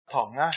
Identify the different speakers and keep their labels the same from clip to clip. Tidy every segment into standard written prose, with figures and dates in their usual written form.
Speaker 1: 堂啊，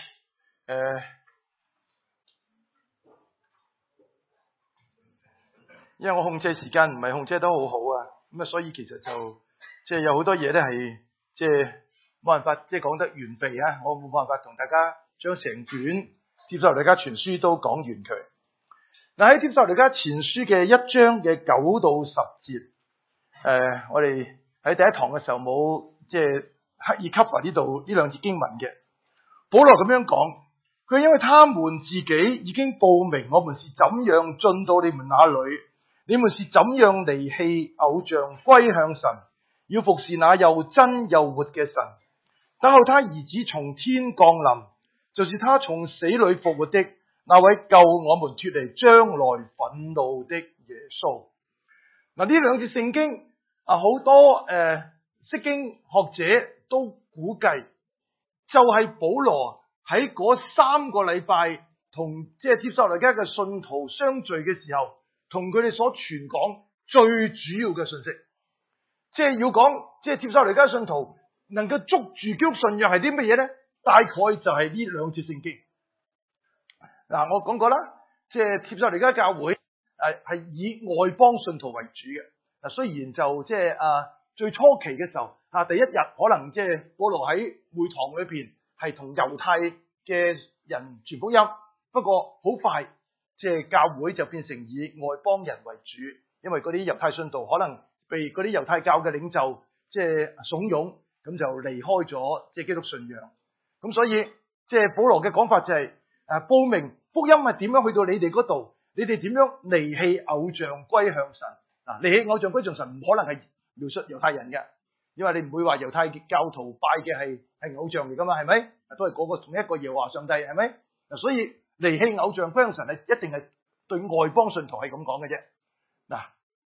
Speaker 1: 因為我控制時間唔係控制得好好啊，咁啊所以其實就即係有好多嘢咧係即係冇辦法即係講得完備啊，我冇辦法同大家將成卷帖撒羅尼迦前書都講完佢。嗱，喺帖撒羅尼迦前書嘅1章嘅9到10節，我哋喺第一堂嘅時候冇即係刻意 cover 呢度呢兩節經文嘅。保羅咁樣講，佢因為他們自己已經報明我們是怎樣進到你們那裏，你們是怎樣離棄偶像歸向神，要服侍那又真又活嘅神。等候他兒子從天降臨，就是他從死裏復活的那位救我們脫離將來憤怒的耶穌。嗱，呢兩節聖經好多釋經學者都估計，就係保羅喺嗰3個禮拜同即係帖撒羅尼迦嘅信徒相聚嘅時候，同佢哋所傳講最主要嘅信息。即係要講，即係帖撒羅尼迦信徒能夠捉住基督信仰係啲乜嘢呢？大概就係呢兩節聖經。嗱，我講過啦，即係帖撒羅尼迦教會係以外邦信徒為主嘅。嗱，雖然就即係最初期嘅時候第一日可能即係保羅喺會堂裏邊係同猶太嘅人傳福音，不過好快即係教會就變成以外邦人為主，因為嗰啲猶太信徒可能被嗰啲猶太教嘅領袖即係慫恿，咁就離開咗即係基督信仰。咁所以即係保羅嘅講法就係報明福音係點樣去到你哋嗰度，你哋點樣離棄偶像歸向神。嗱，離棄偶像歸向神唔可能係描述猶太人嘅，因為你唔會話猶太教徒拜嘅係偶像嚟噶嘛，係咪？都係嗰個同一個耶和華上帝，係咪？嗱，所以離棄偶像歸向神係一定係對外邦信徒係咁講嘅啫。嗱，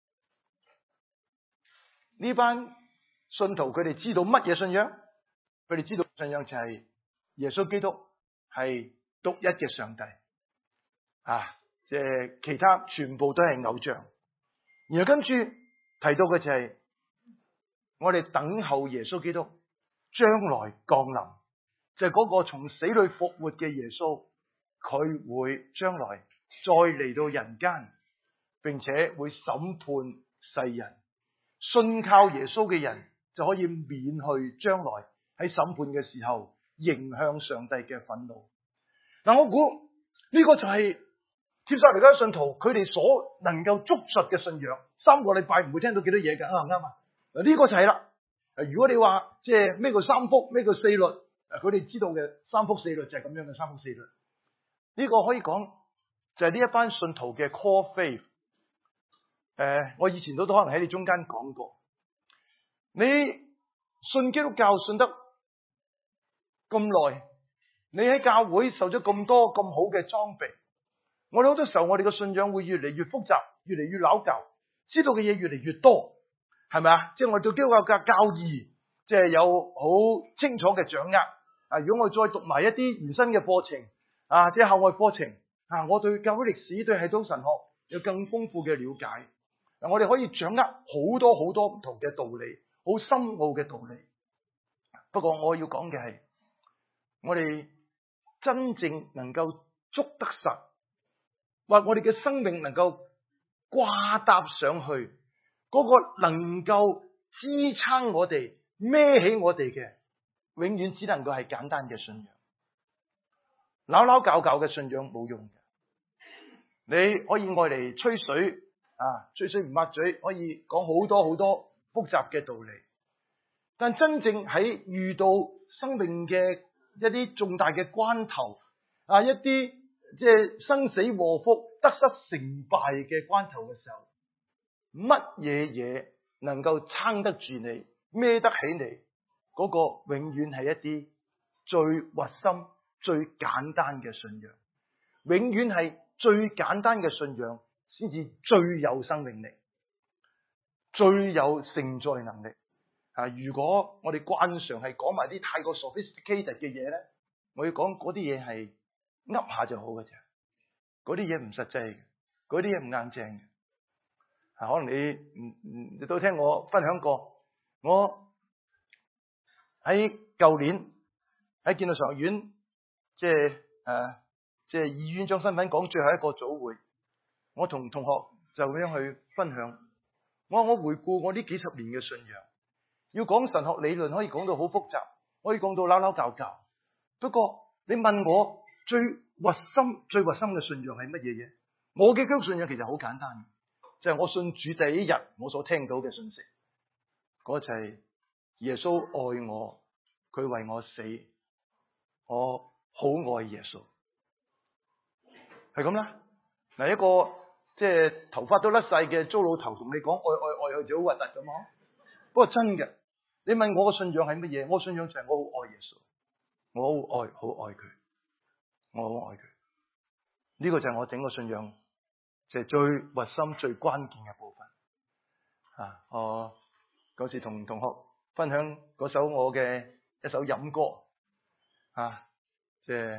Speaker 1: 呢班信徒佢哋知道乜嘢信仰？佢哋知道信仰就係耶穌基督係獨一嘅上帝即係其他全部都係偶像。然後跟住提到嘅就係我哋等候耶穌基督將來降臨，就係嗰個從死裏復活嘅耶穌，佢會將來再嚟到人間，並且會審判世人。信靠耶穌嘅人就可以免去將來喺審判嘅時候迎向上帝嘅憤怒。嗱，我估呢個就係帖撒羅尼迦信徒佢哋所能夠捉實嘅信仰。3個禮拜唔會聽到幾多嘢㗎，啱唔啱啊？嗱，呢個就係啦。如果你話即係咩叫三福，咩叫四律，佢哋知道嘅三福四律就係咁樣嘅三福四律。呢個可以講就係呢一班信徒嘅 core faith。我以前都可能喺你中間講過，你信基督教信得咁耐，你喺教會受咗咁多咁好嘅裝備，我哋好多時候我哋嘅信仰會越嚟越複雜，越嚟越拗教，知道嘅嘢越嚟越多，係咪啊？即係我哋對基督教嘅教義，即係有好清楚嘅掌握。如果我再讀埋一啲延伸嘅課程，即係校外課程，我對教會歷史、對系統神學有更豐富嘅了解。我哋可以掌握好多好多唔同嘅道理，好深奧嘅道理。不過我要講嘅係，我哋真正能夠捉得實，或我哋嘅生命能夠掛搭上去，嗰個能夠支撐我哋、孭起我哋嘅，永遠只能夠係簡單嘅信仰。撈撈教教嘅信仰冇用嘅，你可以愛嚟吹水。吹水唔抹嘴，可以講好多好多複雜嘅道理，但真正喺遇到生命嘅一啲重大嘅關頭，一啲即係生死禍福、得失成敗嘅關頭嘅時候，乜嘢能夠撐得住你、孭得起你？嗰個永遠係一啲最核心、最簡單嘅信仰，永遠係最簡單嘅信仰。先至最有生命力，最有承載能力。如果我哋慣常係講埋啲太過 sophisticated 嘅嘢咧，我要講嗰啲嘢係噏下就好嘅啫，嗰啲嘢唔實際嘅，嗰啲嘢唔硬淨嘅。可能你都聽我分享過，我喺舊年喺建道神學院即係以院長身份講最後一個早會，我同同學就咁樣去分享。我回顧我呢幾十年嘅信仰，要講神學理論可以講到好複雜，可以講到撈撈教教。不過你問我最核心嘅信仰係乜嘢嘢？我嘅基督信仰其實好簡單，就係我信主第一日我所聽到嘅信息，嗰就係耶穌愛我，佢為我死，我好愛耶穌，係咁啦。嗱，一個即係頭髮都甩晒嘅糟老頭同你講愛佢就好核突咁嗬。不過真嘅，你問我嘅信仰係乜嘢？我信仰就係我好愛耶穌，我好愛佢，我好愛佢。呢個就係我整個信仰就係最核心、最關鍵嘅部分。我嗰時同同學分享嗰首我嘅一首飲歌，即係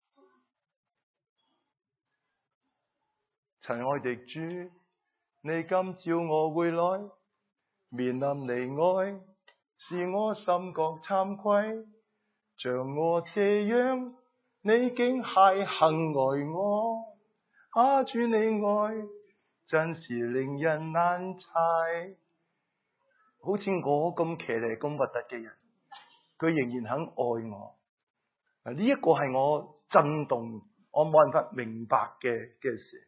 Speaker 1: 親愛的主，你今朝我會來，面臨離愛，是我心覺慚愧，像我這樣，你竟邂逅愛我，主你愛真是令人難猜。好似我咁騎呢咁核突嘅人，佢仍然肯愛我。呢一個係我震動，我冇辦法明白嘅事。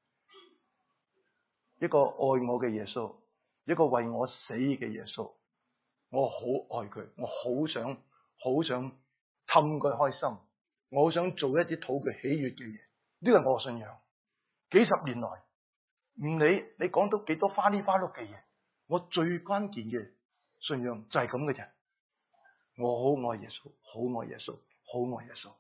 Speaker 1: 一個愛我嘅耶穌，一個為我死嘅耶穌，我好愛佢，我好想氹佢開心，我好想做一啲討佢喜悅嘅嘢。呢個係我嘅信仰。幾十年來，唔理你講到幾多花里花碌嘅嘢，我最關鍵嘅信仰就係咁嘅啫。我好愛耶穌，好愛耶穌，好愛耶穌。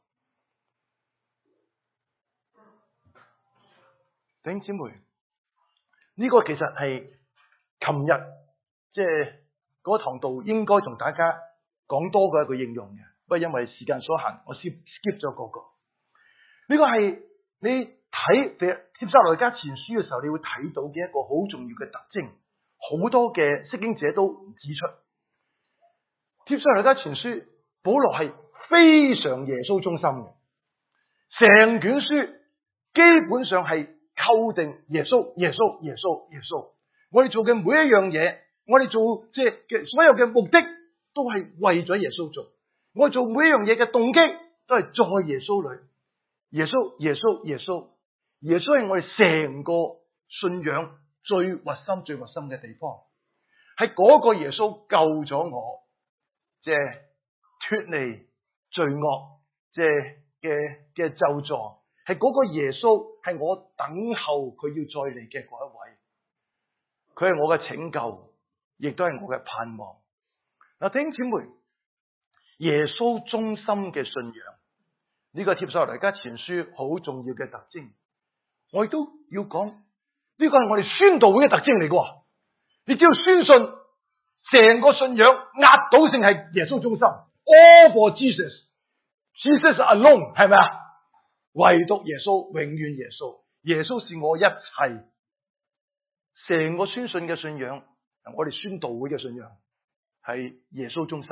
Speaker 1: 弟兄姊妹，呢個其實係琴日即係嗰堂道應該同大家講多嘅一個應用嘅，不過因為時間所限，我 skip 咗嗰個。呢個係你睇帖撒羅尼迦前書嘅時候，你會睇到嘅一個好重要嘅特徵，好多嘅釋經者都指出，帖撒羅尼迦前書保羅係非常耶穌中心嘅，成卷書基本上係構定耶穌。我哋做嘅每一樣嘢，我哋做即係所有嘅目的都係為咗耶穌做。我哋做每一樣嘢嘅動機都係在耶穌裏。耶穌係我哋成個信仰最核心嘅地方。係嗰個耶穌救咗我，即係脫離罪惡，即係嘅咒詛。係嗰個耶穌，係我等候佢要再嚟嘅嗰一位。佢係我嘅拯救，亦都係我嘅盼望。嗱，弟兄姊妹，耶穌中心嘅信仰，呢個帖撒羅尼迦前書好重要嘅特徵。我亦都要講，呢個係我哋宣道會嘅特徵嚟嘅。你只要宣信，成個信仰壓倒性係耶穌中心。All for Jesus alone， 係咪啊？唯獨耶穌，永遠耶穌，耶穌是我一切。成個宣信嘅信仰，我哋宣道會嘅信仰係耶穌中心，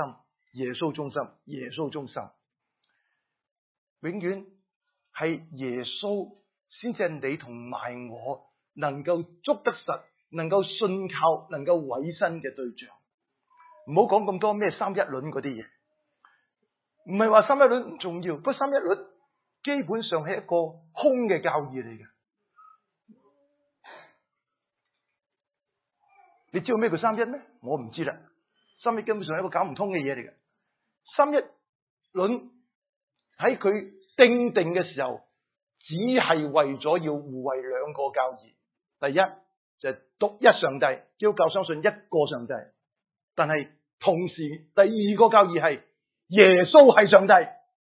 Speaker 1: 永遠係耶穌先至係你同埋我能夠捉得實、能夠信靠、能夠委身嘅對象。唔好講咁多咩三一論嗰啲嘢，唔係話三一論唔重要，不過三一論基本上係一個空嘅教義嚟嘅。你知道咩叫三一咩？我唔知啦。三一根本上係一個搞唔通嘅嘢嚟嘅。三一論喺佢定嘅時候，只係為咗要護衛兩個教義。第一就係獨一上帝，基督教相信一個上帝。但係同時第二個教義係耶穌係上帝。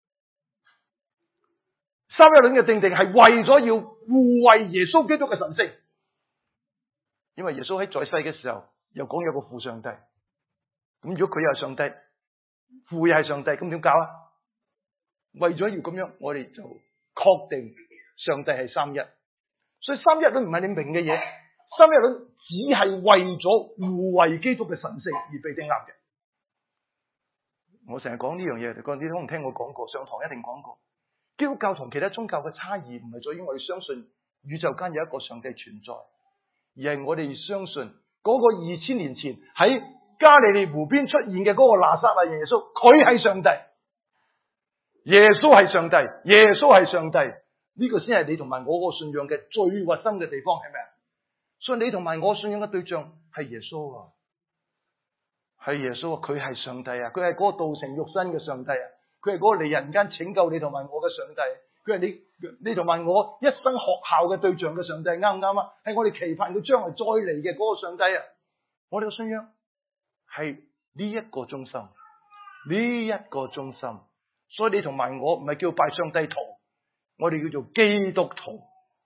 Speaker 1: 三一論嘅定係為咗要護衛耶穌基督嘅神聖，因為耶穌喺在世嘅時候又講有個父上帝，咁如果佢又係上帝，父又係上帝，咁點搞啊？為咗要咁樣，我哋就確定上帝係三一。所以三一論唔係你明嘅嘢，三一論只係為咗護衛基督嘅神聖而被定立嘅。我成日講呢樣嘢，你可能聽我講過，上堂一定講過。 基督教同其他宗教嘅差異唔係在於我哋相信宇宙間有一個上帝存在，而係我哋相信嗰個2000年前喺加利利湖邊出現嘅嗰個拿撒勒人耶穌，佢係上帝。耶穌係上帝，耶穌係上帝，呢個先係你同埋我個信仰嘅最核心嘅地方，係咪啊？所以你同埋我信仰嘅對象係耶穌啊，係耶穌啊，佢係上帝啊，佢係嗰個道成肉身嘅上帝啊，佢係嗰個嚟人間拯救你同埋我嘅上帝，佢係你同埋我一生學校嘅對象嘅上帝，啱唔啱啊？係我哋期盼佢將來再嚟嘅嗰個上帝啊！我哋嘅信仰係呢一個中心，呢一個中心。所以你同埋我唔係叫拜上帝徒，我哋叫做基督徒，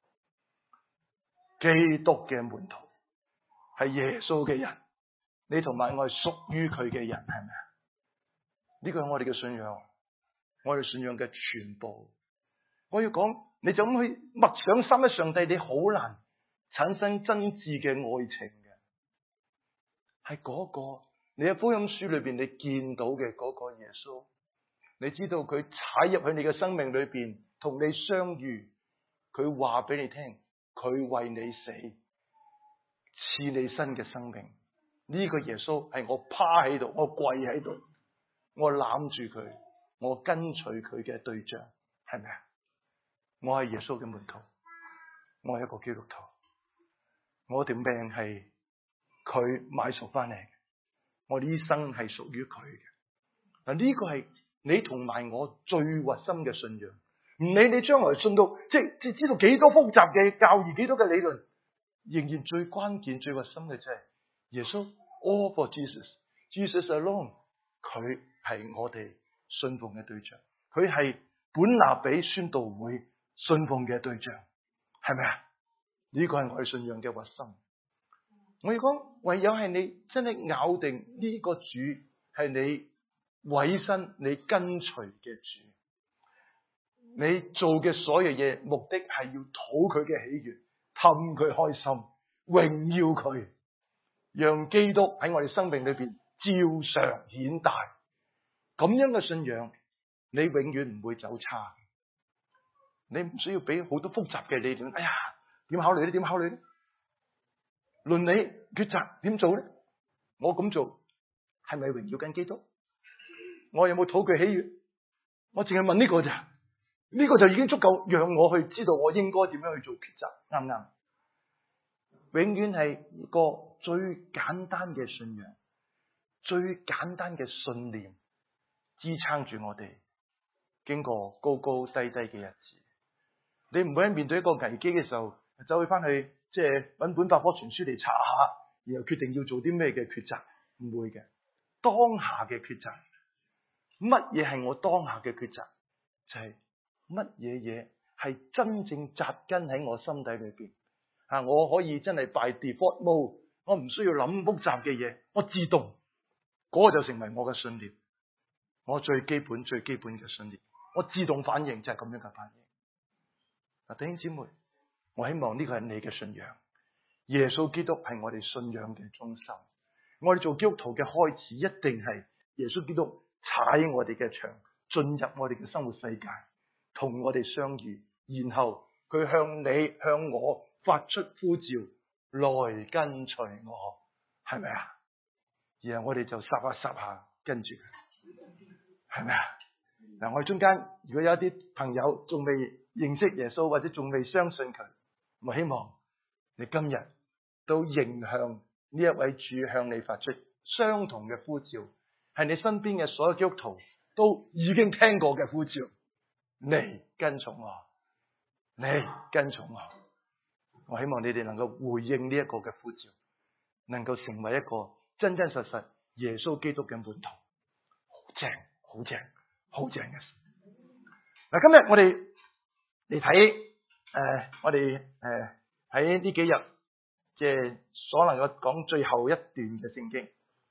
Speaker 1: 基督嘅門徒，係耶穌嘅人。你同埋我係屬於佢嘅人，係咪啊？呢個係我哋嘅信仰，我哋信仰嘅全部。我要講，你就咁去默想三一上帝，你好難產生真摯嘅愛情嘅。係嗰個你喺福音書裏邊你見到嘅嗰個耶穌。你知道佢踩入去你嘅生命裏邊，同你相遇，佢話俾你聽，佢為你死，賜你新嘅生命。呢個耶穌係我趴喺度，我跪喺度，我攬住佢，我跟隨佢嘅對象，係咪啊？我係耶穌嘅門徒，我係一個基督徒，我條命係佢買贖翻嚟嘅，我呢生係屬於佢嘅。嗱，呢個係你同埋我最核心嘅信仰，唔理你將來信到即知道幾多複雜嘅教義，幾多嘅理論，仍然最關鍵、最核心嘅就係耶穌。All for Jesus alone， 佢係我哋信奉嘅對象，佢係本拿比宣道會信奉嘅對象，係咪啊？呢個係我哋信仰嘅核心。我要講，唯有係你真係咬定呢個主係你委身、你跟隨嘅主，你做嘅所有嘢目的係要討佢嘅喜悅，氹佢開心，榮耀佢，讓基督喺我哋生命裏邊照常顯大。咁樣嘅信仰，你永遠唔會走差。你唔需要俾好多複雜嘅理論。哎呀，點考慮呢？點考慮呢？倫理抉擇點做呢？我咁做係咪榮耀緊基督？我有冇討佢喜悅？我淨係問呢個咋？呢個就已經足夠讓我去知道我應該點樣去做抉擇，啱唔啱？永遠係一個最簡單嘅信仰，最簡單嘅信念支撐住我哋經過高高低低嘅日子。你唔會喺面對一個危機嘅時候走去翻去揾本百科全書嚟查下，然後決定要做啲咩嘅抉擇，唔會嘅。當下嘅抉擇，乜嘢係我當下嘅抉擇？就係乜嘢嘢係真正扎根喺我心底裏邊。我可以真係 by default mode， 我唔需要諗複雜嘅嘢，我自動嗰個就成為我嘅信念，我最基本嘅信念，我自動反應就係咁樣嘅反應。弟兄姊妹，我希望呢個係你嘅信仰。耶穌基督係我哋信仰嘅中心。我哋做基督徒嘅開始，一定係耶穌基督踩我哋嘅牆，進入我哋嘅生活世界，同我哋相遇，然後佢向你向我發出呼召，來跟隨我，係咪啊？然後我哋就撒下跟住佢，係咪啊？嗱，我哋中間如果有一啲朋友仲未認識耶穌，或者仲未相信佢，我希望你今日都迎向呢一位主向你發出相同嘅呼召，係你身邊嘅所有基督徒都已經聽過嘅呼召，嚟跟從我，嚟跟從我。我希望你哋能夠回應呢一個嘅呼召，能夠成為一個真真實實耶穌基督嘅門徒，好正，好正，好正嘅事。嗱，今日我哋嚟睇我哋喺呢幾日所能夠講最後一段嘅聖經。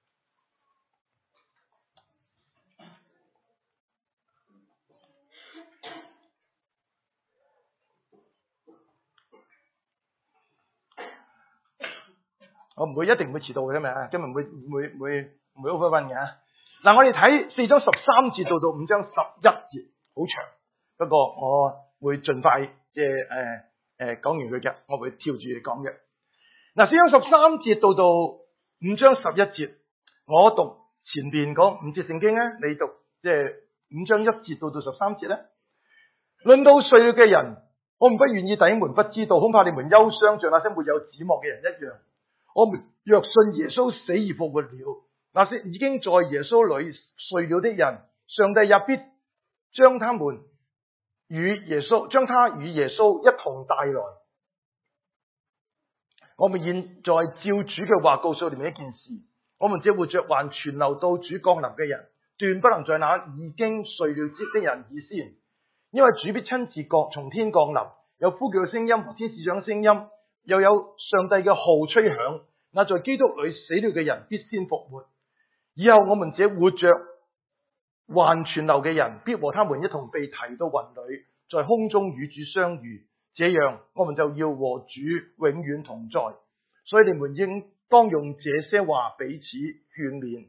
Speaker 1: 我唔會一定唔會遲到嘅嘛，今日唔會 overrun 嘅。嗱，我哋睇4章13節到5章11節，好長。 不過我會盡快講完佢嘅，我會跳住嚟講嘅。嗱，4章13節到5章11節，我讀前邊嗰5節聖經咧，你讀5章1節到13節咧。論到睡了嘅人，我們不願意弟兄們不知道，恐怕你們憂傷，像那些沒有指望嘅人一樣。我們若信耶穌死而復活了，那些已經在耶穌裏睡了的人，上帝也必將他與耶穌一同帶來。我們現在照主嘅話告訴你們一件事，我們這活着還存留到主降臨嘅人，斷不能在那已經睡了的人以先。因為主必親自從天降臨，有呼叫嘅聲音和天使長嘅聲音，又有上帝嘅號吹響。那在基督裏死了嘅人必先復活。以後我們這活着還存留嘅人，必和他們一同被提到雲裏，在空中與主相遇。這樣我們就要和主永遠同在。所以你們應當用這些話彼此勸勉。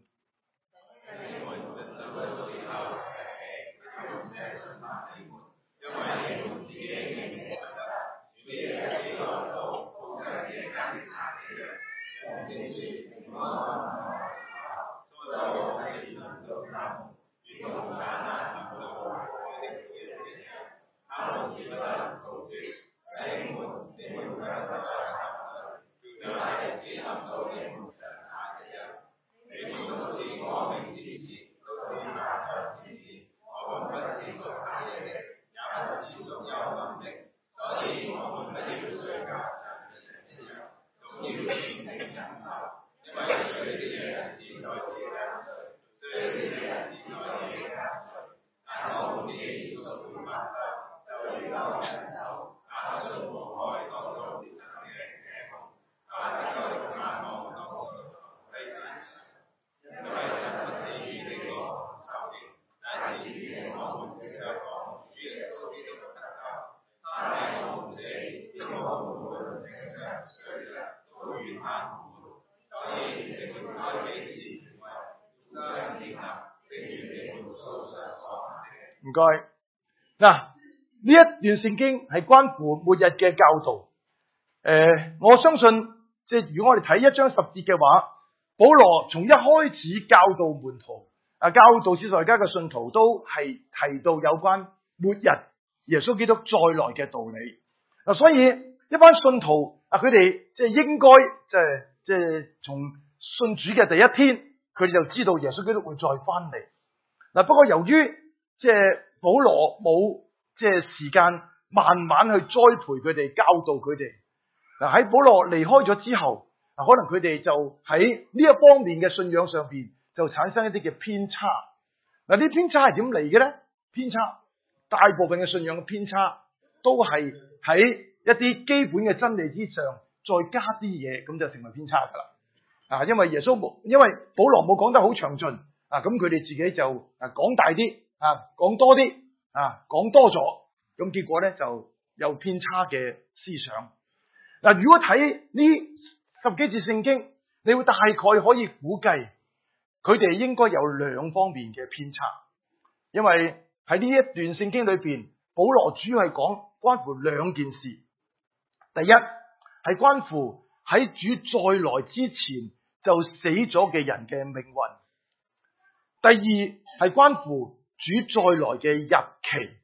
Speaker 1: 唔該，嗱，呢一段聖經係關乎末日嘅教導。我相信如果我哋睇1章10節嘅話，保羅從一開始教導門徒，教導使徒行傳嘅信徒都係提到有關末日耶穌基督再來嘅道理。嗱，所以一班信徒佢哋應該從信主嘅第一天，佢哋就知道耶穌基督會再翻嚟。嗱，不過由於保羅冇時間慢慢去栽培佢哋，教導佢哋。嗱，喺保羅離開咗之後，可能佢哋就喺呢一方面嘅信仰上邊就產生一啲嘅偏差。嗱，呢啲偏差係點嚟嘅咧？偏差大部分嘅信仰嘅偏差都係喺一啲基本嘅真理之上再加啲嘢，咁就成為偏差噶啦。因為保羅冇講得好詳盡，咁佢哋自己就講大啲，講多啲，講多咗，咁結果咧就有偏差嘅思想。嗱，如果睇呢10幾節聖經，你會大概可以估計佢哋應該有2方面嘅偏差，因為喺呢一段聖經裏邊，保羅主要係講關乎2件事。第一係關乎喺主再來之前就死咗嘅人嘅命運。第二係關乎主再來嘅日期。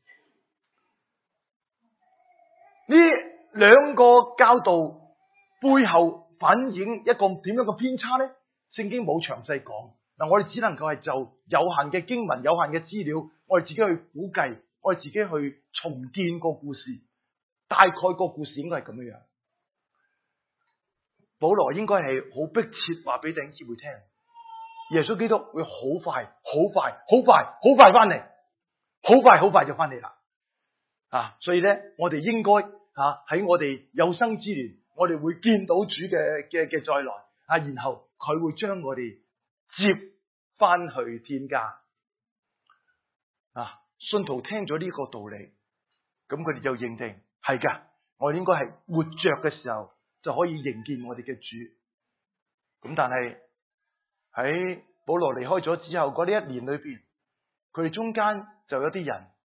Speaker 1: 呢2個教導背後反映一個點樣嘅偏差呢？聖經冇詳細講。嗱，我哋只能夠係就有限嘅經文、有限嘅資料，我哋自己去估計，我哋自己去重建個故事。大概個故事應該係咁樣樣。保羅應該係好迫切話俾弟兄姊妹聽，耶穌基督會好快翻嚟，好快就翻嚟啦。所以咧，我哋應該喺我哋有生之年，我哋會見到主嘅再來，然後佢會將我哋接翻去天家。信徒聽咗呢個道理，咁佢哋就認定係噶，我哋應該係活着嘅時候就可以迎見我哋嘅主。咁但係喺保羅離開咗之後嗰呢1年裏邊，佢哋中間就有啲人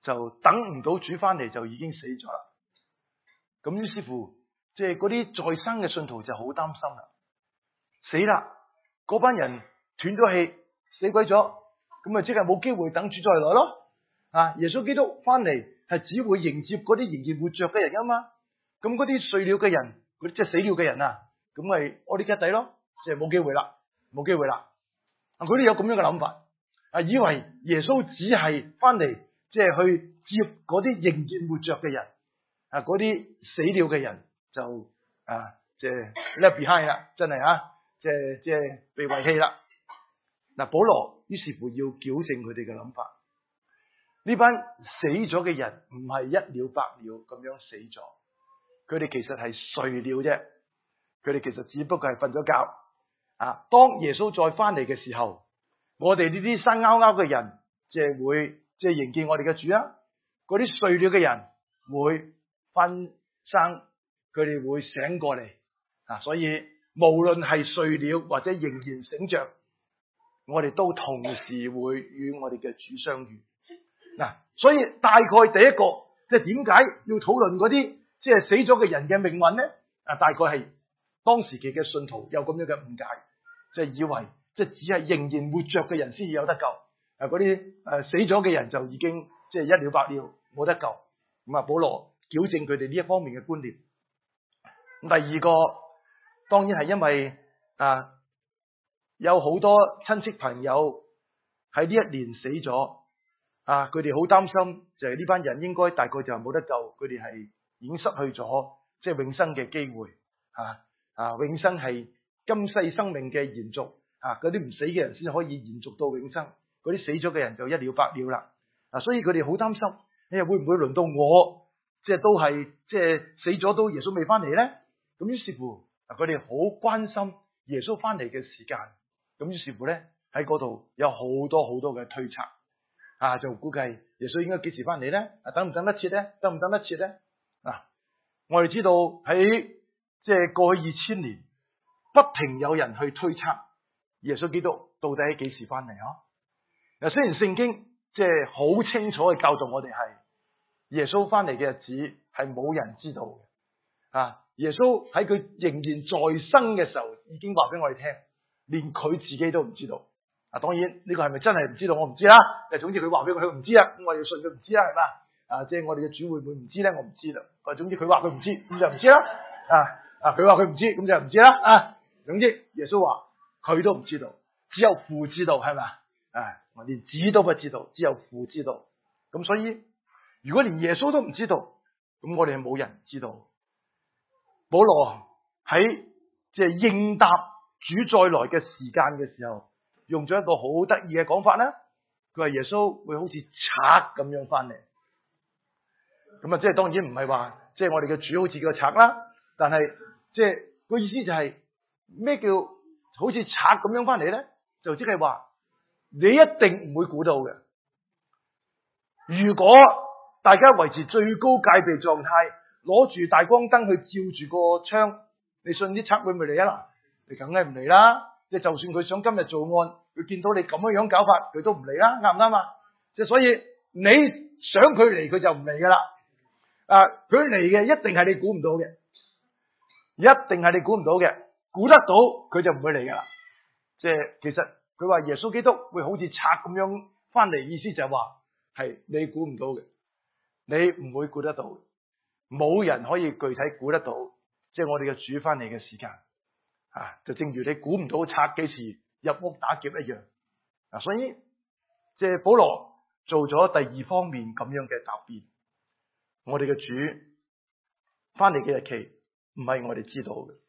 Speaker 1: 就等唔到主翻嚟就已經死咗啦。咁於是乎，即係嗰啲在生嘅信徒就好擔心啦，死啦！嗰班人斷咗氣，死鬼咗，咁啊即係冇機會等主再來咯。啊，耶穌基督翻嚟係只會迎接嗰啲仍然活着嘅人啊嘛。咁嗰啲睡了嘅人，嗰啲即係死了嘅人啊，咁咪我哋吉底咯，即係冇機會啦，冇機會啦。啊，佢哋有咁樣嘅諗法，啊，以為耶穌只係翻嚟即係去接嗰啲仍然活着嘅人，啊，嗰啲死了嘅人就即係 left behind 啦，真係即係被遺棄啦。嗱，保羅於是乎要矯正佢哋嘅諗法。呢班死咗嘅人唔係一了百了咁樣死咗，佢哋其實係睡了啫，佢哋其實只不過係瞓咗覺。啊，當耶穌再翻嚟嘅時候，我哋呢啲生勾勾嘅人，即係會即係迎接我哋嘅主啊。嗰啲睡了嘅人會翻生，佢哋會醒過嚟。啊，所以無論係睡了或者仍然醒着，我哋都同時會與我哋嘅主相遇。嗱，所以大概第一個即係點解要討論嗰啲即係死咗嘅人嘅命運呢？啊，大概係當時期嘅信徒有咁樣嘅誤解，即係以為即係只係仍然活着嘅人先至有得救，嗰啲死咗嘅人就已經即係一了百了冇得救。咁啊，保羅矯正佢哋呢一方面嘅觀念。咁第二個當然係因為有好多親戚朋友喺呢一年死咗。佢哋好擔心，就係呢班人應該大概就係冇得救，佢哋係已經失去咗即係永生嘅機會。永生係今世生命嘅延續。嗰啲唔死嘅人先可以延續到永生，嗰啲死咗嘅人就一了百了啦。所以佢哋好擔心，你又會唔會輪到我，即係都係即係死咗都耶穌未翻嚟咧？咁於是乎，佢哋好關心耶穌翻嚟嘅時間。咁於是乎咧，喺嗰度有好多好多嘅推測。就估計耶穌應該幾時翻嚟咧？等唔等得切咧？等唔等得切咧？我哋知道喺即係過去2000年，不停有人去推測耶穌基督到底喺幾時翻嚟啊？雖然聖經即係好清楚嘅教導我哋係耶穌翻嚟嘅日子係冇人知道嘅。耶穌喺佢仍然在生嘅時候已經話俾我哋聽，連佢自己都唔知道。當然呢個係咪真係唔知道我唔知啦。總之佢話俾我佢唔知啊，咁我要信佢唔知啦，係嘛？即係我哋嘅主會唔會唔知咧？我唔知啦。總之佢話佢唔知，咁就唔知啦。佢話佢唔知，咁就唔知啦。總之耶穌話佢都唔知道，只有父知道，係咪？我連子都不知道，只有父知道。咁所以如果連耶穌都唔知道，咁我哋係冇人知道。保羅喺即係應答主再來嘅時間嘅時候，用咗一個好得意嘅講法啦。佢話耶穌會好似賊咁樣翻嚟。咁即係當然唔係話即係我哋嘅主好似個賊啦，但係即係個意思就係咩叫好似賊咁樣翻嚟咧？就即係話你一定唔會估到嘅。如果大家維持最高戒備狀態，攞住大光燈去照住個窗，你信啲賊會唔會嚟啊？你梗係唔嚟啦。即係就算佢想今日做案，佢見到你咁樣搞法，佢都唔嚟啦，啱唔啱啊？即係所以你想佢嚟，佢就唔嚟噶啦。佢嚟嘅一定係你估唔到嘅，一定係你估唔到嘅，估得到佢就唔會嚟噶啦。即係其實佢話耶穌基督會好似賊咁樣翻嚟，意思就係話係你估唔到嘅，你唔會估得到，冇人可以具體估得到，即係我哋嘅主翻嚟嘅時間。就正如你估唔到賊幾時入屋打劫一樣。所以即係保羅做咗第二方面咁樣嘅答辯。我哋嘅主翻嚟嘅日期唔係我哋知道嘅。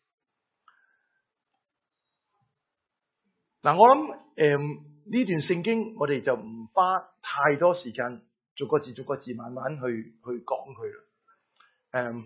Speaker 1: 我諗呢段聖經我哋就唔花太多時間逐個字逐個字慢慢去講佢啦。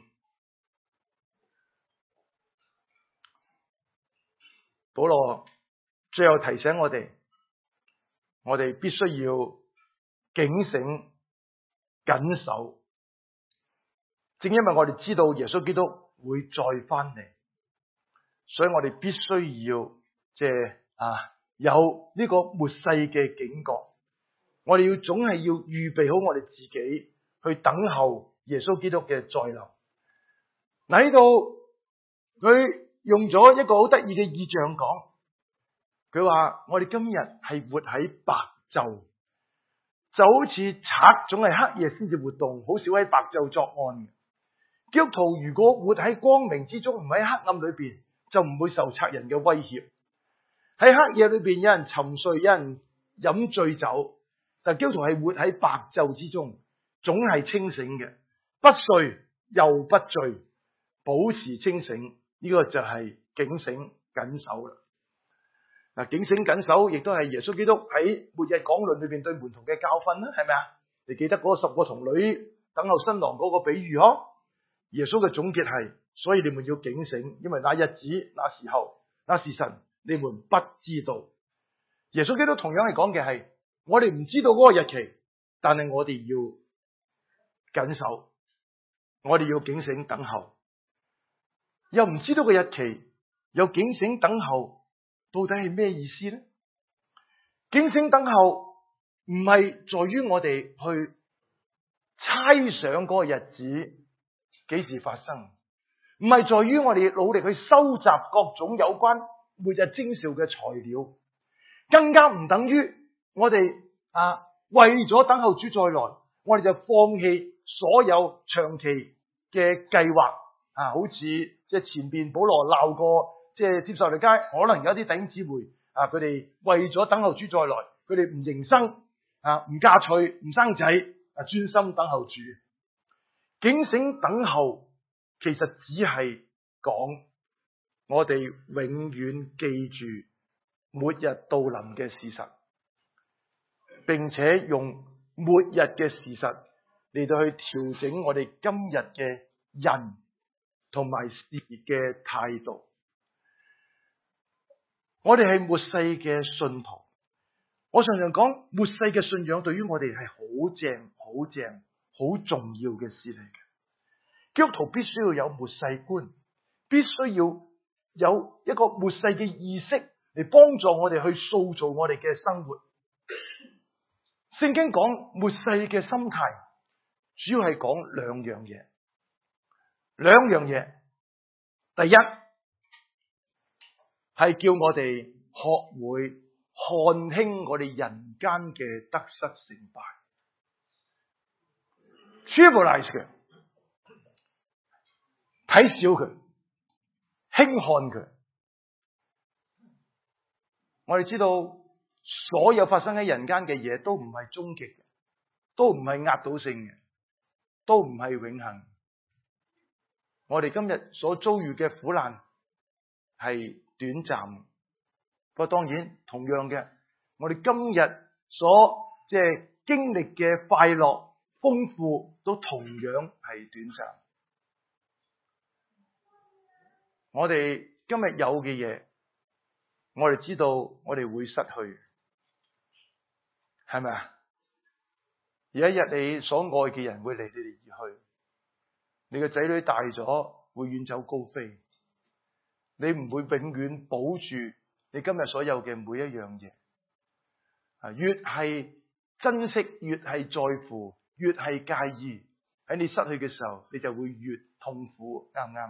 Speaker 1: 保羅最後提醒我哋必須要警醒謹守。正因為我哋知道耶穌基督會再翻嚟，所以我哋必須要即係有呢個末世嘅警覺， 我哋總係要預備好我哋自己去等候耶穌基督嘅再臨。嗱，呢度佢用咗一個好得意嘅意象講，佢話我哋今日係活喺白晝，就好似賊總係黑夜先至活動，好少喺白晝作案嘅。基督徒如果活喺光明之中，唔喺黑暗裏邊，就唔會受賊人嘅威脅。喺黑夜裏邊，有人沉睡，有人飲醉酒，但基督徒係活喺白晝之中，總係清醒嘅，不睡又不醉，保持清醒。呢個就係警醒緊守啦。嗱，警醒緊守亦都係耶穌基督喺末日講論裏邊對門徒嘅教訓啦，係咪啊？你記得嗰10個童女等候新郎嗰個比喻嗬？耶穌嘅總結係，所以你們要警醒，因為那日子、那時候、那時辰，你們不知道。耶穌基督同樣係講嘅係，我哋唔知道嗰個日期，但係我哋要緊守，我哋要警醒等候。又唔知道個日期，又警醒等候，到底係咩意思呢？警醒等候唔係在於我哋去猜想嗰個日子幾時發生，唔係在於我哋努力去收集各種有關末日徵兆嘅材料，更加唔等於我哋為咗等候主再來，我哋就放棄所有長期嘅計劃好似即係前邊保羅鬧過，即係帖撒羅尼迦，可能有啲弟兄姊妹佢哋為咗等候主再來，佢哋唔迎生唔嫁娶唔生仔專心等候主。警醒等候其實只係講我哋永遠記住末日到臨嘅事實，並且用末日嘅事實嚟到去調整我哋今日嘅人同埋事嘅態度。我哋係末世嘅信徒，我常常講末世嘅信仰對於我哋係好正、好正、好重要嘅事嚟嘅。基督徒必須要有末世觀，必須要有一個末世嘅意識嚟幫助我哋去塑造我哋嘅生活。聖經講末世嘅心態，主要係講兩樣嘢。第一係叫我哋學會看輕我哋人間嘅得失成敗 trivialize 佢，睇小佢，輕看佢。我哋知道所有發生喺人間嘅嘢都唔係終極嘅，都唔係壓倒性嘅，都唔係永恆。我哋今日所遭遇嘅苦難係短暫，不過當然同樣嘅，我哋今日所經歷嘅快樂豐富都同樣係短暫。我哋今日有嘅嘢，我哋知道我哋會失去，係咪啊？有一日你所愛嘅人會離你哋而去，你嘅仔女大咗會遠走高飛，你唔會永遠保住你今日所有嘅每一樣嘢。越係珍惜，越係在乎，越係介意，喺你失去嘅時候，你就會越痛苦，啱唔啱啊？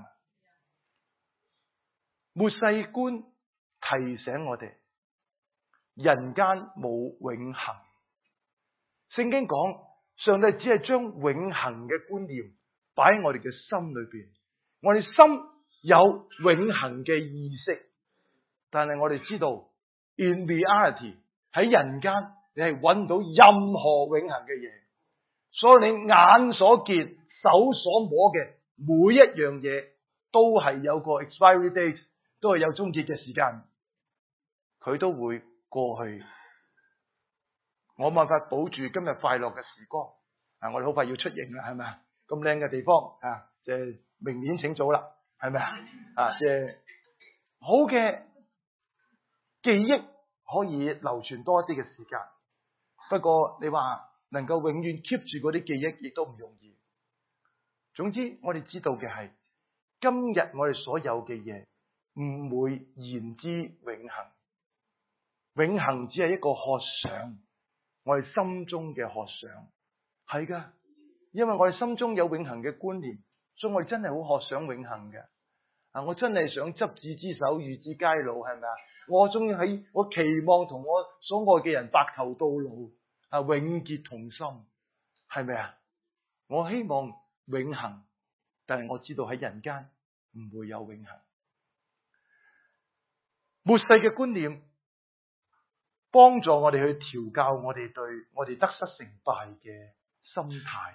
Speaker 1: 末世觀提醒我哋，人間冇永恆。聖經講，上帝只係將永恆嘅觀念擺喺我哋嘅心裏邊，我哋心有永恆嘅意識，但係我哋知道 in reality 喺人間你係揾唔到任何永恆嘅嘢，所以你眼所見手所摸嘅每一樣嘢都係有個 expiry date， 都係有終結嘅時間，佢都會過去。我冇辦法保住今日快樂嘅時光，我哋好快要出營啦，係咪啊？咁靚嘅地方明年請早啦，係咪啊？好嘅記憶可以流傳多一啲嘅時間，不過你話能夠永遠 keep 住嗰啲記憶，亦都唔容易。總之，我哋知道嘅係，今日我哋所有嘅嘢唔會言之永恆，永恆只係一個渴想。 我哋心中嘅渴想。係噶，因為我哋心中有永恆嘅觀念，所以我哋真係好渴想永恆嘅。我真係想執子之手，與子偕老，係咪啊？我終於我期望同我所愛嘅人白頭到老，永結同心，係咪啊？我希望永恆，但係我知道喺人間唔會有永恆。末世嘅觀念幫助我哋去調教我哋對我哋得失成敗嘅心態。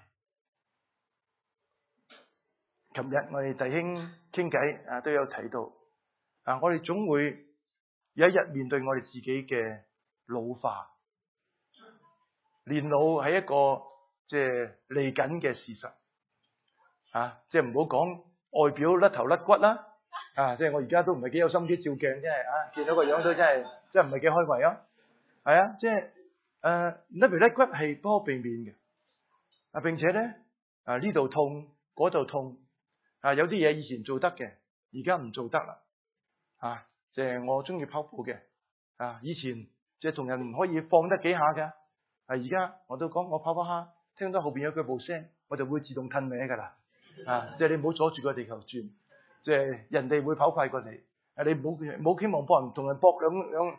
Speaker 1: 琴日我哋弟兄傾偈都有睇到，我哋總會有一日面對我哋自己嘅老化。年老係一個即係嚟緊嘅事實，即係唔好講外表甩頭甩骨啦，即係我而家都唔係幾有心機照鏡，真係見到個樣都真係唔係幾開胃啊。係啊，即係甩皮甩骨係不可避免嘅。並且咧呢度痛嗰度痛，有啲嘢以前做得嘅，而家唔做得啦。即係我中意跑步嘅，以前即係同人唔可以放得幾下㗎。而家我都講，我跑跑下，聽到後邊有腳步聲，我就會自動褪歪噶啦。即係你唔好阻住個地球轉，即係人哋會跑快過你。你唔好希望幫人同人搏兩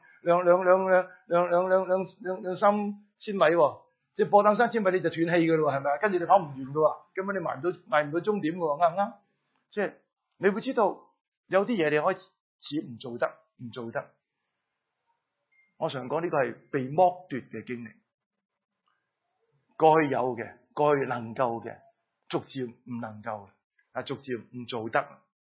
Speaker 1: 三千米喎，即係搏兩三千米你就斷氣噶咯，係咪啊？跟住你跑唔完噶喎，根本你埋唔到終點噶喎，啱唔啱？即係你會知道有啲嘢你開始唔做得。我常講呢個係被剝奪嘅經歷。過去有嘅，過去能夠嘅，逐漸唔能夠，逐漸唔做得。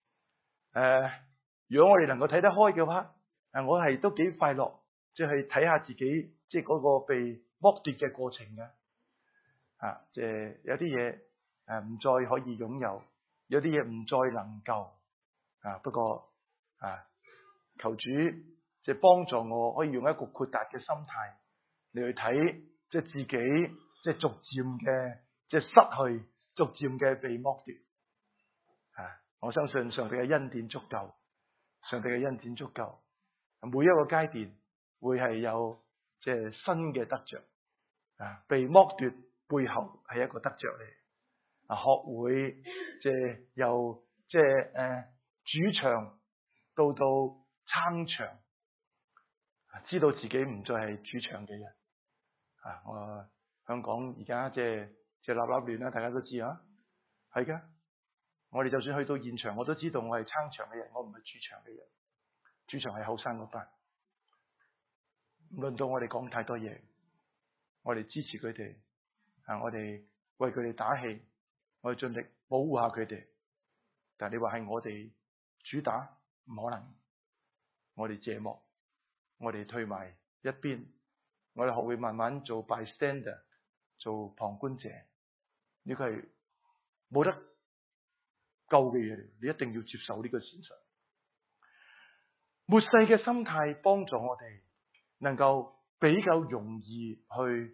Speaker 1: 如果我哋能夠睇得開嘅話，我係都幾快樂，即係睇下自己即係嗰個被剝奪嘅過程嘅。即係有啲嘢唔再可以擁有，有啲嘢唔再能夠。不過求主即係幫助我，可以用一個豁達嘅心態嚟去睇，即係自己。即係逐漸嘅，即係失去，逐漸嘅被剝奪。我相信上帝嘅恩典足夠，上帝嘅恩典足夠。每一個階段會係有即係新嘅得着。被剝奪背後係一個得着嚟。學會即係由即係主場到撐場，知道自己唔再係主場嘅人。我香港而家即係立亂啦，大家都知啊，係噶。我哋就算去到現場，我都知道我係撐場嘅人，我唔係主場嘅人。主場係後生嗰班，唔輪到我哋講太多嘢，我哋支持佢哋，我哋為佢哋打氣，我哋盡力保護下佢哋。但係你話係我哋主打，唔可能。我哋謝幕，我哋退埋一邊，我哋學會慢慢做 bystander。做旁觀者，呢個係冇得救嘅嘢嚟，你一定要接受呢個現實。末世嘅心態幫助我哋能夠比較容易去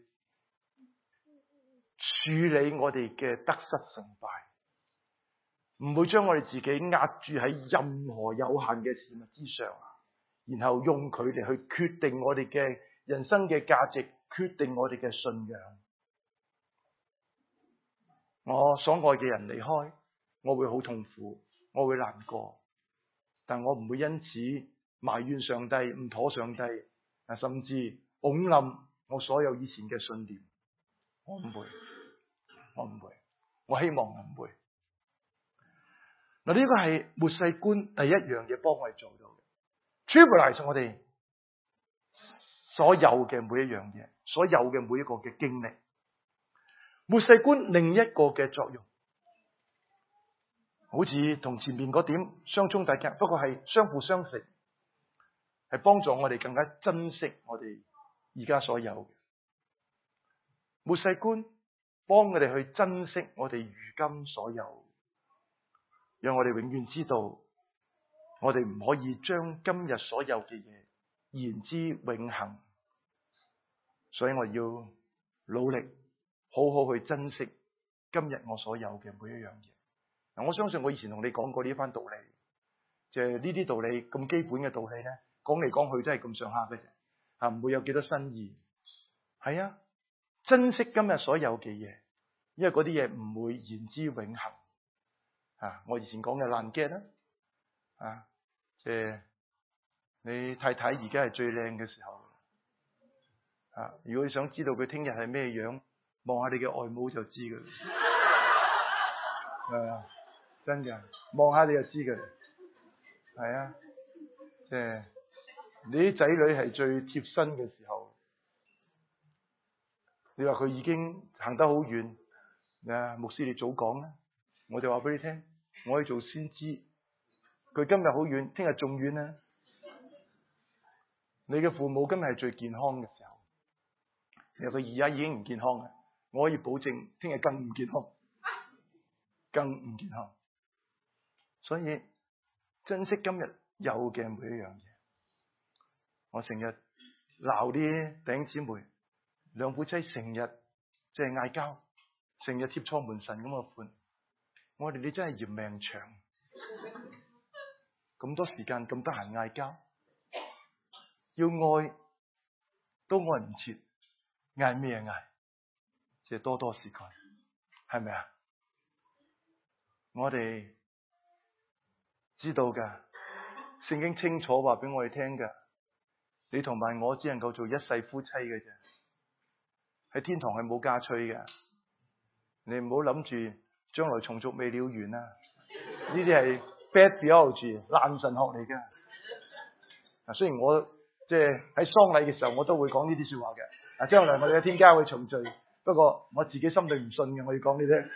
Speaker 1: 處理我哋嘅得失成敗，唔會將我哋自己壓住喺任何有限嘅事物之上，然後用佢哋去決定我哋嘅人生嘅價值，決定我哋嘅信仰。我所愛嘅人離開，我會好痛苦，我會難過，但我唔會因此埋怨上帝，唔妥上帝，甚至拱冧我所有以前嘅信念。我唔會，我希望唔會。嗱，呢個係末世觀第一樣嘢幫我哋做到嘅 trivialize 我哋所有嘅每一樣嘢，所有嘅每一個嘅經歷。末世觀另一個嘅作用，好似同前面嗰點相衝突嘅，不過係相輔相成，係幫助我哋更加珍惜我哋而家所有嘅。末世觀幫我哋去珍惜我哋如今所有，讓我哋永遠知道，我哋唔可以將今日所有嘅嘢言之永恆，所以我要努力。好好去珍惜今日我所有嘅每一樣嘢。我相信我以前同你講過呢番道理，即係呢啲道理咁基本嘅道理咧，講嚟講去真係咁上下嘅啫，唔會有幾多新意。係啊， 珍惜今日所有嘅嘢，因為嗰啲嘢唔會言之永恆。我以前講嘅爛 get 啦，即係你太太而家係最靚嘅時候，如果你想知道佢聽日係咩樣，望下你嘅外母就知㗎啦。真嘅，望下你就知㗎啦。係啊，即係你啲仔女係最貼身嘅時候。你話佢已經行得好遠，牧師你早講啦，我就話俾你聽，我去做先知，佢今日好遠，聽日仲遠啦。你嘅父母今日係最健康嘅時候，你話佢而家已經唔健康啦，我可以保證聽日更唔健康，更唔健康。所以珍惜今日有嘅每一樣嘢。我成日鬧啲弟兄姊妹，兩夫妻成日即係嗌交，成日貼錯門神咁嘅款。我哋你真係嫌命長，咁多時間咁得閒嗌交，要愛都愛唔切，嗌咩嗌？即係多多時間，係咪啊？我哋知道噶，聖經清楚話俾我哋聽噶，你同埋我只能夠做一世夫妻嘅啫。喺天堂係冇嫁娶嘅，你唔好諗住將來重續未了緣啦。呢啲係 bad theology 爛神學嚟嘅。雖然我即係喺喪禮嘅時候，我都會講呢啲說話嘅。將來我哋喺天家會重聚，不過我自己心裏唔信嘅，我要講呢啲。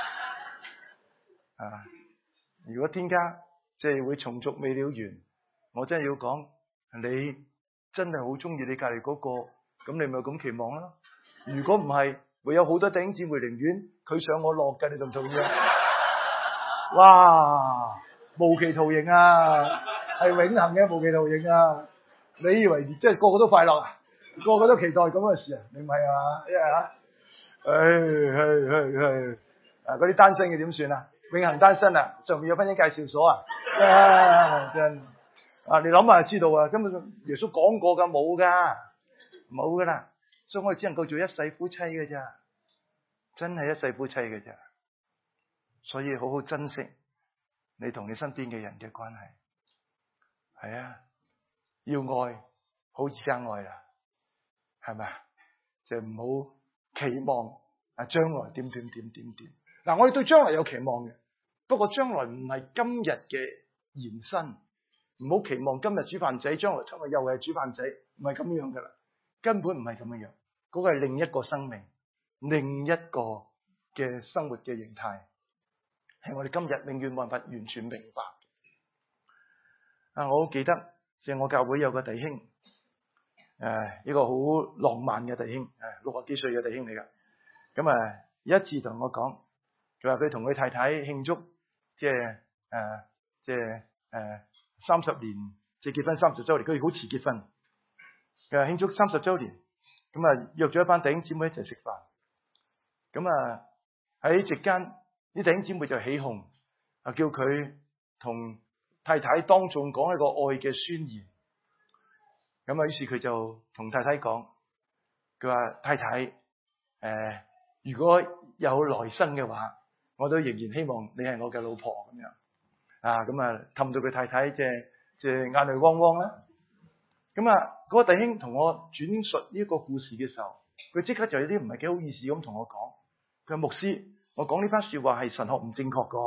Speaker 1: 如果天家即係會重續未了緣，我真係要講，你真係好中意你隔籬嗰個，咁你咪咁期望啦。如果唔係，會有好多弟兄姊妹寧願佢上我落嘅，你同唔同意啊？哇，無期徒刑啊，係永恆嘅無期徒刑啊！你以為即係個個都快樂啊？個個都期待咁嘅事啊？你唔係啊嘛？嗰啲單身嘅點算啊？永恆單身啊？上面有婚姻介紹所啊？真你諗下就知道啊！根本耶穌講過噶，冇噶啦。所以我哋只能夠做一世夫妻嘅咋，真係一世夫妻嘅咋。所以好好珍惜你同你身邊嘅人嘅關係。係啊，要愛好而家愛啦，係咪？就唔好期望將來點。嗱，我哋對將來有期望嘅，不過將來唔係今日嘅延伸。唔好期望今日煮飯仔，將來出去又係煮飯仔，唔係咁樣噶啦，根本唔係咁樣。嗰個係另一個生命，另一個嘅生活嘅形態，係我哋今日永遠冇辦法完全明白。我好記得，即係我教會有個弟兄，一個好浪漫嘅弟兄，60幾歲嘅弟兄嚟噶。咁有一次同我講，佢話佢同佢太太慶祝，即係30年，即係結婚30週年，佢哋好遲結婚，佢話慶祝30週年。咁約咗一班弟兄姊妹一齊食飯。咁喺席間，啲弟兄姊妹就起哄，叫佢同太太當眾講一個愛嘅宣言。於是佢就同太太講，佢話太太，如果有來生嘅話，我都仍然希望你係我嘅老婆咁樣。氹到佢太太即係眼淚汪汪啦。嗰個弟兄同我轉述呢個故事嘅時候，佢即刻就有啲唔係幾好意思咁同我講，佢話牧師，我講呢番說話係神學唔正確噶。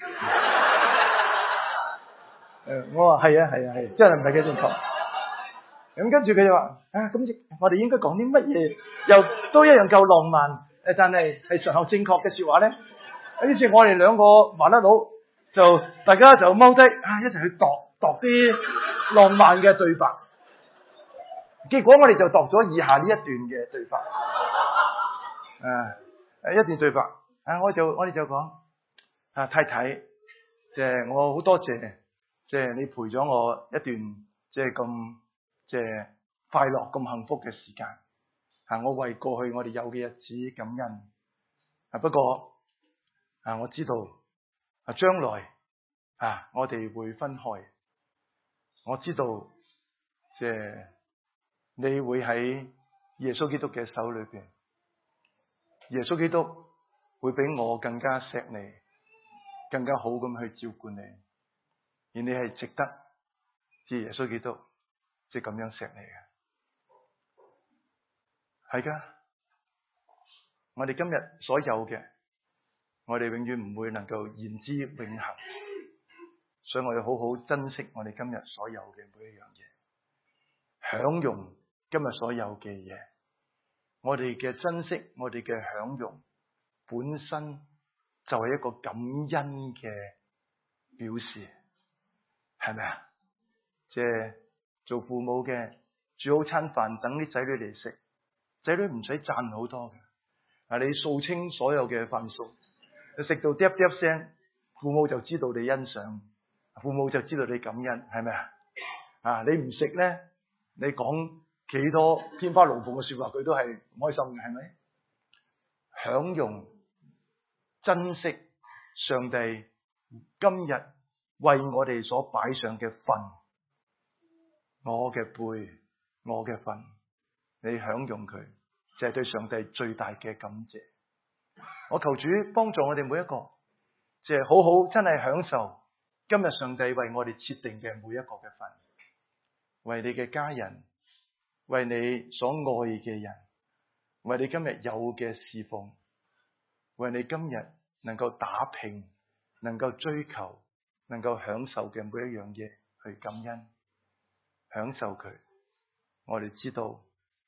Speaker 1: 我話係啊，真係唔係幾正確。咁跟住佢就話，咁我哋應該講啲乜嘢又都一樣夠浪漫，但係神學正確嘅說話咧？於是我哋兩個麻甩佬就大家就踎低一齊去度啲浪漫嘅對白。結果我哋就度咗以下呢一段嘅對白，一段對白，我哋就講，太太，即係我好多謝，即係你陪咗我一段即係咁即係快樂咁幸福嘅時間，我為過去我哋有嘅日子感恩，不過我知道將來我哋會分開，我知道即係你會喺耶穌基督嘅手裏邊， 耶穌基督會比我更加錫你，更加好咁去照顧你，而你係值得，似耶穌基督即係咁樣錫你嘅。係噶，我哋今日所有嘅，我哋永遠唔會能夠言之永恆，所以我哋好好珍惜我哋今日所有嘅每一樣嘢，享用今日所有嘅嘢。我哋嘅珍惜，我哋嘅享用，本身就係一個感恩嘅表示，係咪啊？即係做父母嘅煮好餐飯，等啲仔女嚟食，仔女唔使讚好多嘅。啊，你掃清所有嘅飯餸，你食到嗒嗒聲，父母就知道你欣賞，父母就知道你感恩，係咪啊？啊，你唔食咧，你講幾多天花龍鳳嘅說話，佢都係唔開心嘅，係咪？享用、珍惜上帝今日為我哋所擺上嘅份，我嘅杯，我嘅份，你享用佢，就係對上帝最大嘅感謝。我求主幫助我哋每一個，即係好好真係享受今日上帝為我哋設定嘅每一個嘅份，為你嘅家人，為你所愛嘅人，為你今日有嘅侍奉，為你今日能夠打拼，能夠追求，能夠享受嘅每一樣嘢去感恩，享受佢。我哋知道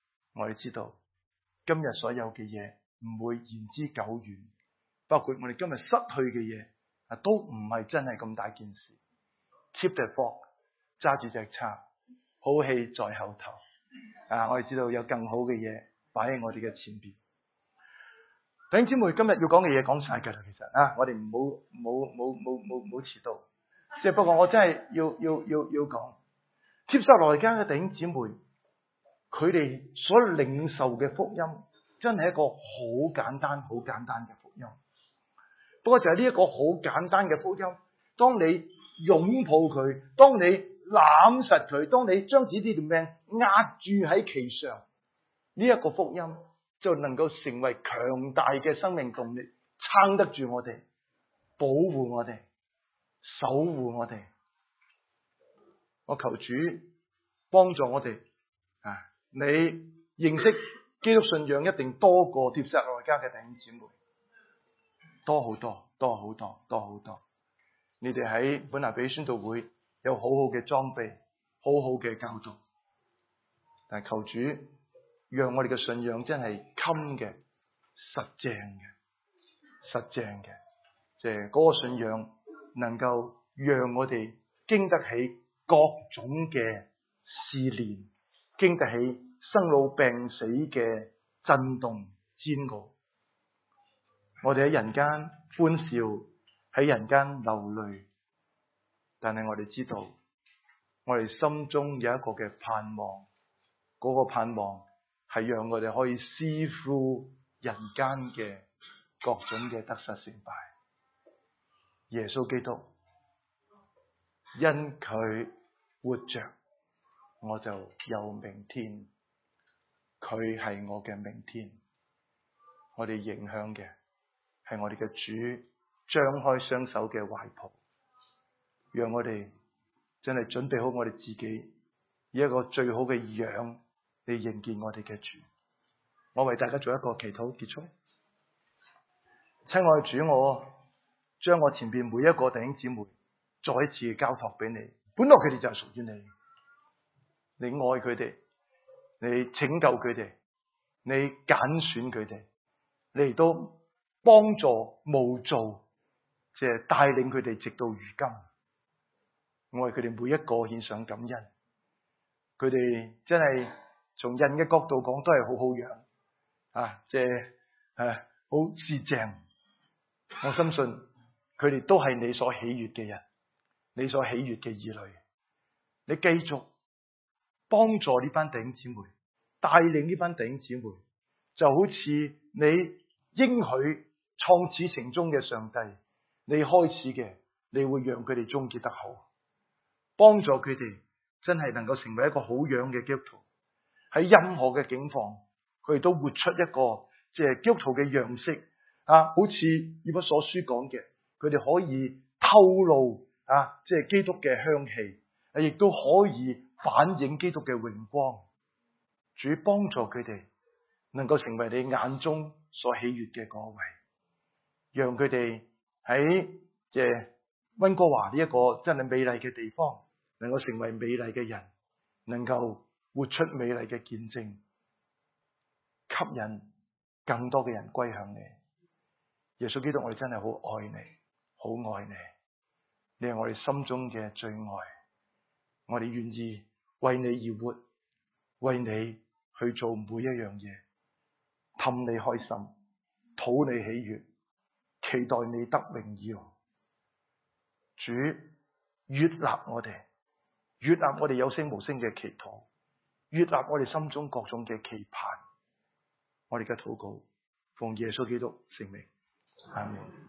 Speaker 1: 今日所有嘅嘢唔會言之久遠，包括我哋今日失去嘅嘢都唔係真係咁大件事。Keep the fork， 揸住隻叉，好戲在後頭。我哋知道有更好嘅嘢擺喺我哋嘅前邊。弟兄姊妹，今日要講嘅嘢講晒㗎啦，其實我哋唔好遲到。即係不過我真係要講，帖撒羅尼迦嘅弟兄姊妹，佢哋所領受嘅福音真係一個好簡單嘅福音。不過就係呢一個好簡單嘅福音，當你擁抱佢，當你攬實佢，當你將自己條命壓住喺其上，呢一個福音就能夠成為強大嘅生命動力，撐得住我哋，保護我哋，守護我哋。我求主幫助我哋。你認識基督信仰一定多過帖撒羅尼迦嘅弟兄姊妹，多好多。你哋喺本拿比宣道會有好好嘅裝備，好好嘅教導，但係求主讓我哋嘅信仰真係襟嘅、實正嘅，即係嗰個信仰能夠讓我哋經得起各種嘅試煉，經得起生老病死嘅震動煎熬。我哋喺人間歡笑，喺人間流淚，但係我哋知道，我哋心中有一個嘅盼望，嗰個盼望係讓我哋可以視乎人間嘅各種嘅得失成敗。耶穌基督因佢活着，我就有明天。佢係我嘅明天。我哋影響嘅係我哋嘅主張開雙手嘅懷抱，讓我哋真係準備好我哋自己，以一個最好嘅樣嚟迎見我哋嘅主。我為大家做一個祈禱結束。親愛的主，我將我前邊每一個弟兄姊妹再一次交託俾你。本來佢哋就係屬於你，你愛佢哋，你拯救佢哋，你揀選佢哋，你亦都幫助無造，即係帶領佢哋直到如今。我為佢哋每一個獻上感恩。佢哋真係從人嘅角度講都係好好樣，即係好似正。我相信佢哋都係你所喜悅嘅人，你所喜悅嘅兒女。你繼續幫助呢班弟兄姊妹，帶領呢班弟兄姊妹，就好似你應許創始成終嘅上帝，你開始嘅，你會讓佢哋終結得好，幫助佢哋真係能夠成為一個好樣嘅基督徒。喺任何嘅境況，佢哋都活出一個即係基督徒嘅樣式啊，好似以弗所書講嘅，佢哋可以透露啊，即係基督嘅香氣，亦都可以反映基督嘅榮光。主幫助佢哋能夠成為你眼中所喜悅嘅嗰位，讓佢哋喺即係溫哥華呢一個真係美麗嘅地方，能夠成為美麗嘅人，能夠活出美麗嘅見證，吸引更多嘅人歸向你。耶穌基督，我哋真係好愛你，好愛你，你係我哋心中嘅最愛，我哋願意為你而活，為你去做每一樣嘢，氹你開心，討你喜悅，期待你得榮耀。主悅納我哋，悅納我哋有聲無聲嘅祈禱，悅納我哋心中各種嘅期盼。我哋嘅禱告，奉耶穌基督聖名，阿門。